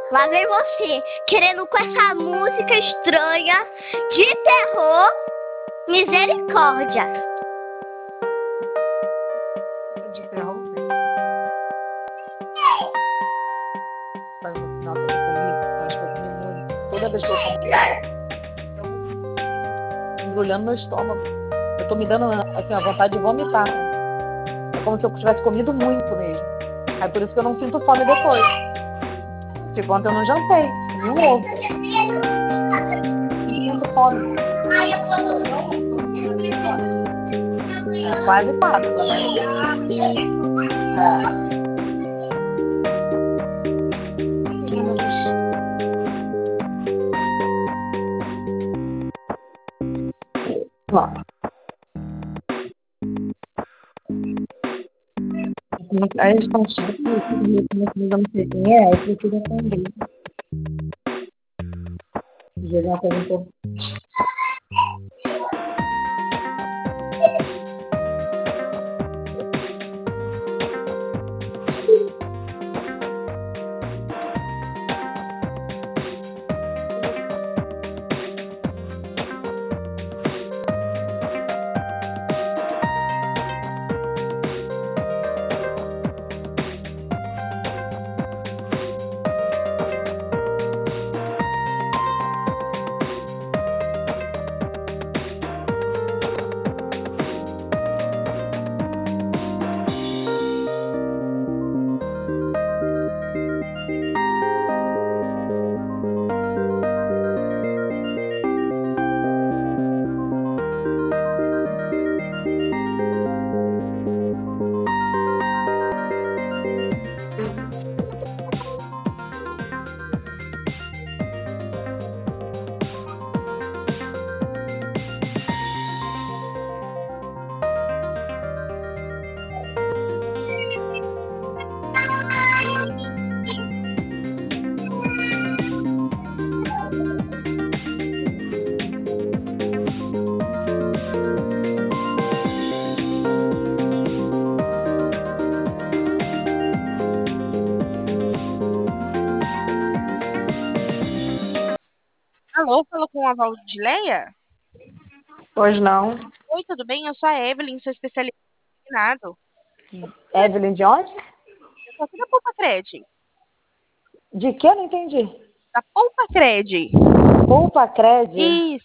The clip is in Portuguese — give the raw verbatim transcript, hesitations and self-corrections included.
Lá vem você, querendo com essa música estranha de terror. Misericórdia. De terror, velho. Mas no final eu comi, acho que eu comi muito. Toda vez que eu como, embrulhando meu estômago. Eu tô me dando assim, a vontade de vomitar. É como se eu tivesse comido muito mesmo. É por isso que eu não sinto fome depois. Tipo, ontem eu não jantei, comi um ovo. Não sinto fome. É quase Páscoa, né? É. Ó. Aí eles estão chatos, eu não sei quem é, eu preciso atender. Jogar uma pergunta. Alô, falou com a Valdileia? Pois não. Oi, tudo bem? Eu sou a Evelyn, sou especialista em treinado. Evelyn de onde? Eu tô aqui da Poupa Cred. De que eu não entendi? Da Poupa Cred. Poupa Cred?